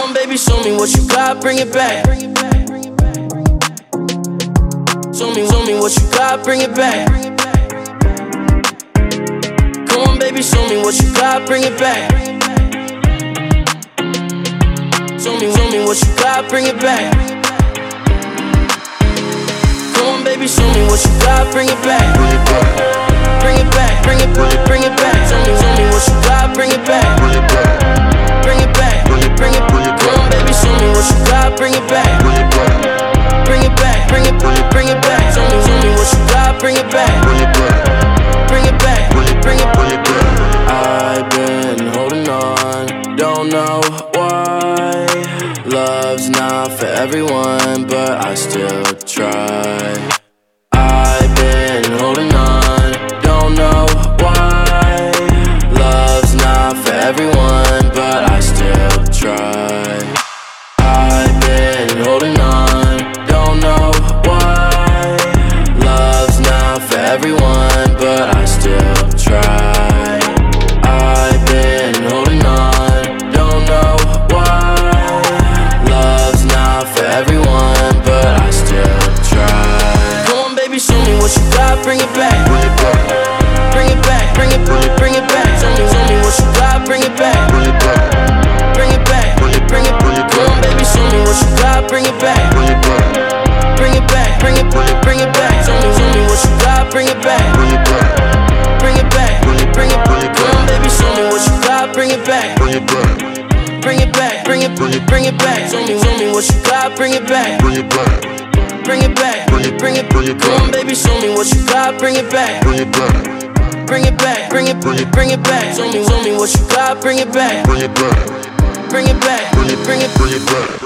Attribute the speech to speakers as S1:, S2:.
S1: on, baby, show me what you got, bring it back. Show me what you got, bring it back. Come on, baby, show me what you got, bring it back. Show me what you got, bring it back. Come on, baby, show me what you got, bring it back. Bring it back, bring it back. Show me what you got, bring it back. Bring it back, come on, baby, show me what you got, bring it back. Bring it back, bring it back. Show me what you got, bring it back. Bring it back, bring it back. I've been holding on, don't know why. Love's not for everyone, but I still try. I've been holding on, don't know why. Love's not for everyone, but I still try. I've been holding on, don't know why. Love's not for everyone, but I still try. I've been holding on, don't know why. Love's not for everyone, but I still try. Come on, baby, show me what you got, bring it back. Bring it back, bring it back. Show me what you got, bring it back. Bring it back, come on, baby, show me what you got, bring it back. Bring it back, bring it back. Show me what you got, bring it back. Bring it back, come on, baby, show me what you got, bring it back. Bring it back, bring it back. Show me what you got, bring it back. Bring it back, come on, baby, show me what you got, bring it back. Bring it back, bring it back. Show me what you got, bring it back. Bring it back, bring it back.